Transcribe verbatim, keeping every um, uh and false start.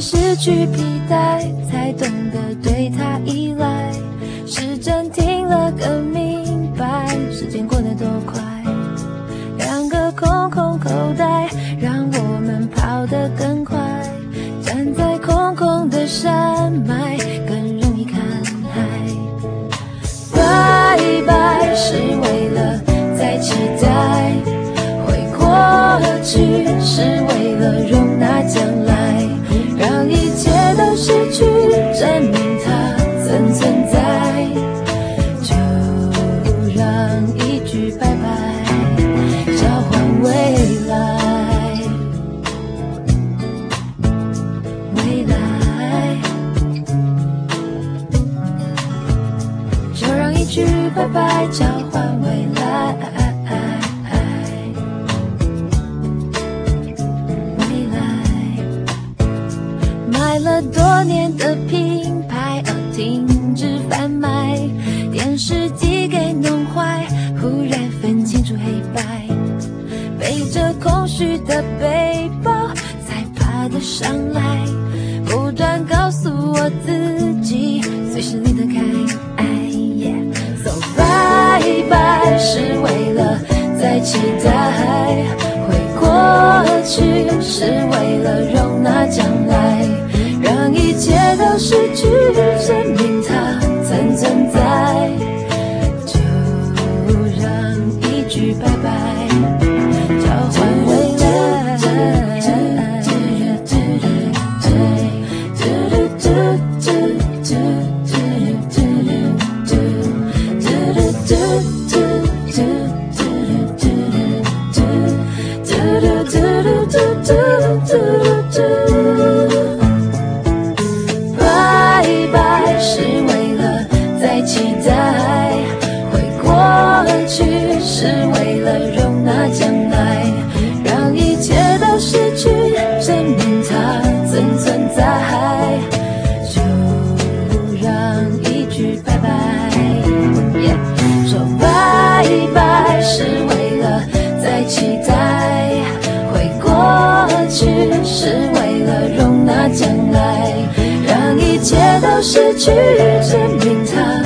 失去皮带，才懂得对他依赖。时针停了更明白，时间过得多快。两个空空口袋，让我们跑得更快。站在空空的山脉，更容易看海。拜拜是为了再期待，回过去是为了容纳将来，让一切都失去，证明它曾存在。就让一句拜拜交换未来，未来，就让一句拜拜交换未来，未来。买了多年的品牌，而停止贩卖，电视机给弄坏，忽然分清楚黑白。背着空虚的背包，才爬得上来，不断告诉我自己，随时离得开。So bye bye是为了再期待，回过去是为了容纳将来，让一切都失去，证明它曾存在。就让一句拜拜交换未来，拜拜是为了再期待，回过去是为了容纳将来，让一切都失去，证明它曾存在。就让一句拜拜，说拜拜是为了再期待，回过去是为了容纳将来，让一切都失去，证明它